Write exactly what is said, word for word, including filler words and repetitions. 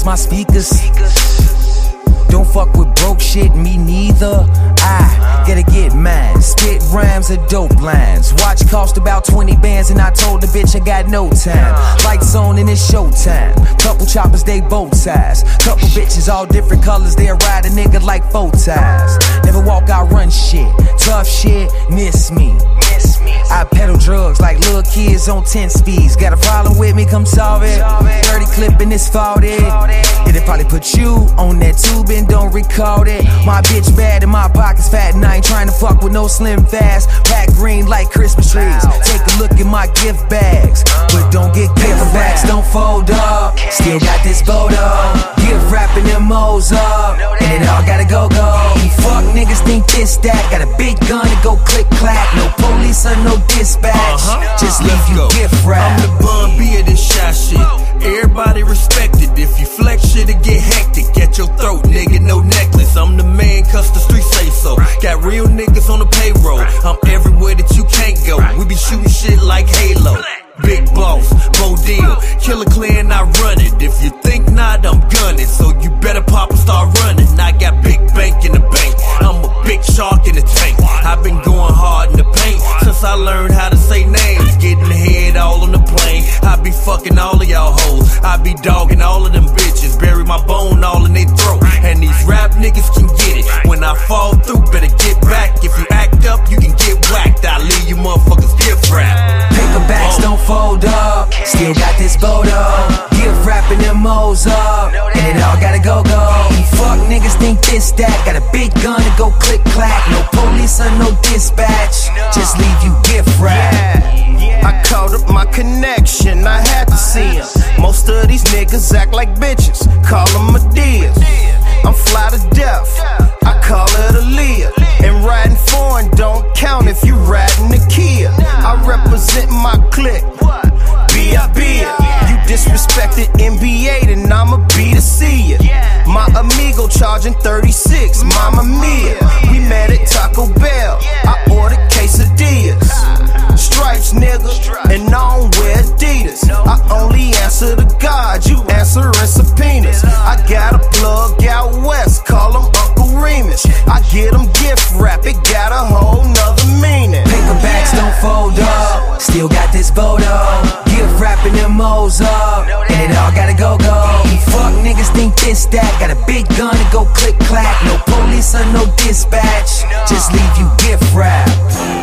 dollars, my speakers. Don't fuck with broke shit, me neither. I gotta get mine. Spit rhymes or dope lines. Watch cost about twenty bands and I told the bitch I got no time. Lights on and it's showtime. Couple choppers, they bow ties. Couple bitches all different colors, they'll ride a nigga like four ties. Never walk out, run shit. Tough shit, miss me. I peddle drugs like little kids on ten speeds. Got a problem with me, come solve it. thirty clip and it's faulted. It'll probably put you on that tube and don't record it. My bitch bad and my pockets fat and I ain't trying to fuck with no slim fast. Pack green like Christmas trees. Take a look at my gift bags, but don't get gift bags, don't fold up. Still got this photo. Gift wrapping them moles up, and it all gotta go go. Fuck niggas think this that. Got a big gun to go click clack. No police or no dispatch. Uh-huh. Just leave you gift wrap. I'm the bun B of this shy shit. Everybody respect it. If you flex shit, it get hectic. Get your throat, nigga, no necklace. I'm the man, cause the streets say so. Got real niggas on the payroll. I'm everywhere that you can't go. We be shooting shit like Halo. Big boss, Bo Deal, Killer Clan, I run it. If you think not, I'm gunning. So you better pop and start running. I got big bank in the bank. I'm a big shark in the tank. I've been going hard in the paint since I learned how to say names. Getting the head all on the plane. I be fucking all of y'all hoes. I be dogging all of them bitches. Bury my bone all in their throat. And these rap niggas can get it. When I fall through, better get back. If you act up, you can get whacked. I leave you motherfuckers gift wrap. Paperbacks oh. don't fold up. Still got this photo. Gift wrapping them moles up, and it all gotta go go. Fuck niggas think this that. Got a big gun to go click clack. No police or no dispatch. Just leave you gift wrap. Yeah. I called up my connection, I had to see him. Most of these niggas act like bitches, call them Medias. I'm fly to death, I call it a Leah. And riding foreign don't count if you riding a Kia. I represent my clique, B I B ya. You disrespected N B A, then I'ma be to see ya. My amigo charging thirty-six, Mamma Mia. We met at Taco Bell, I ordered quesadillas. Stripes, nigga, and I don't wear Adidas. I only answer to God, you answering subpoenas. I got a plug out west, call him Uncle Remus. I get him gift wrap, it got a whole nother meaning. Paperbacks don't fold up, still got this photo. Gift wrapping them moles up, and it all gotta go go. Fuck niggas think this that. Got a big gun to go click clack. No police or no dispatch. Just leave you gift wrap.